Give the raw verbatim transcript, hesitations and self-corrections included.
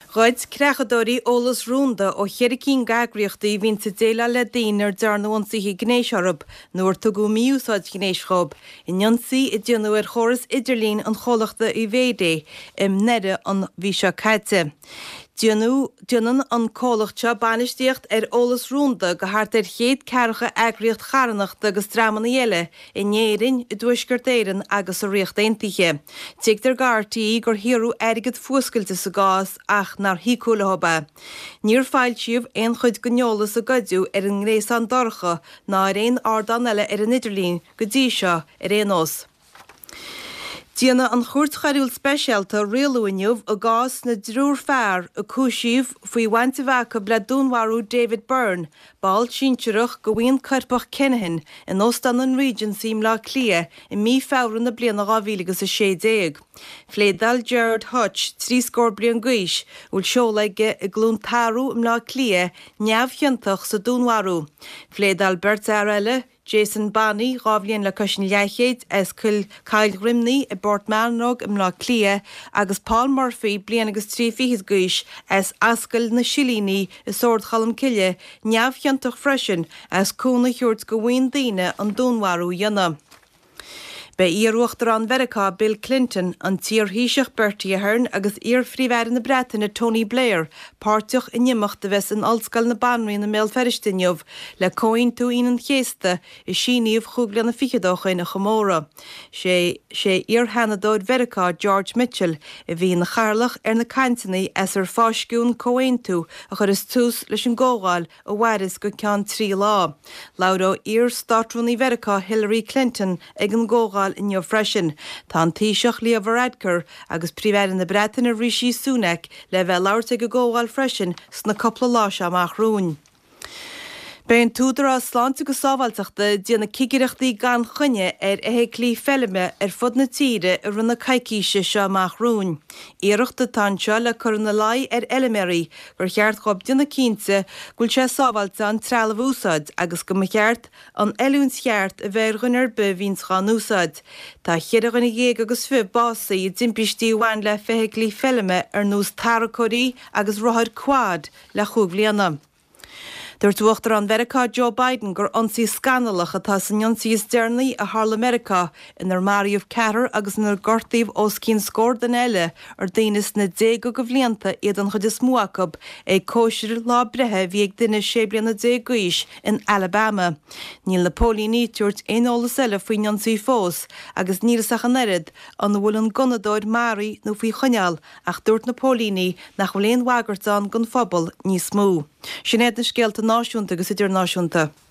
Roid crechadóí ólas rúnda ó cheiricín gagriochtaí vín sa déile le daoinar dearnúnsaí gnéisiarab nuair tugu míúsáid gnéischob. Inionsaí i dionú ar choras idirlín an cholachta i bhéidé im nede an bhí seo caite. Dionnan an cólachta banistíocht ar ólas rúnda go hart ar chéad cearcha agriocht charanacht agus draman eile i néirin i dúisgurtéiran agus a riocht aontaithe. Teagtar gartaí gur hiú airgad fuascailte sa gás ach nar hícúlathba. Níor fáil siomh aon chuid gonneolalas a gaidiú ar an ngréas an dorcha ná ar aon ardan eile ar an Idirlín go dtí seo ar aon os. Díana an chuirt chairiúil speisialta réalúinniuh a gás na drúr fearr a cúisíomh faoi bhainte bhacha ble dúnmharú David Byrne, báil síntearach go bhíon carpach Kenahan in Ostan an Regency lá clia i mí febhran na bliana gábhílagus a sé déag. Phlédal Gerard Hutch, trí scór blian gaiis, úl seolaige i glún tarú im lá clia neamhcheantach sa dúnmharú. Phlédal Bert Arelle, Jason Bani, rábhlíonn le cosisian leichéid as cil Kyle Grimney i Bort Marnog im lá clia agus Paul Murphy blian agus trí fihis gaiis as ascail na Silíní i sord chalam cille neamhcheantach freisin as cúna thuirt go bhhaon daoine an dúnmharú dhéanam. Bei íarúachtar an Mheiriceá Bill Clinton an tír híiseach Bertie Ahern agus íar phríomhhair na Breataine Tony Blair, páirteach i nimimecht de bheits an alscail na banraí na méal feristiniuh le cóin tú inan chéasta i síníomh chúgla na fichadócha na chomóra. sé sé íar hanadóid Mheiriceá George Mitchell i bhí na charlach ar na caintanaí as ar fáisciún cóin tú a chur is tús leis an ggógáil a bhhairis go ceann trí lá. Laudó íar startrúnaí Mheiriceá Hillary Clinton ag an ggógáil in your freisin. Tá an taoiseach Leo Varadkar agus príomhhair na Breataine Rishi Sunak le bheith labhairt ag go ggógáil freisin sna coppla lá amach rún. Bein túdar a sláinte go sábhailteachta díana cigireachtaí gan chunne ar éhéiclí fellime ar fud na tíre ar runna caiicíise seo amach rún. Iireachta tanseo le chur na lai ar Eiliméirí gur cheart chob díana cínte gúil sé sábhailte an trealamh úsáid agus go cheart an eiliúns cheart a bheith runnar be víns chan úsáid. Tá chiaad ganna dhéag agus fih bása i dimpistí bhain le féhéiclí fellime ar nús taracóí agus rothir quad le chúbbliana. Dúirt uachtar an Mheiriceá Joe Biden gur ionsaí scandalach atá san ionsaí is dearnaí a Harla Mheiriceá inar Mariamh Ceathair agus inar gortaíh os cín scór den eile ar daoine na déag go bhblianta iad an chud is muachab é cóisiir lá brethe bhí ag duine sé bliana déag gaiis in Alabama. Níl na pólíní tuairt éolalas eile faoin ionsaí fós agus níl sachan erid an bhfuil an gunadóid Mary nó faoi chuneal ach dúirt na pólíní nach bhfuil éon bhagart an gon phobal níos mó. Sin éad na scéalta náisiúnta agus idir náisiúnta.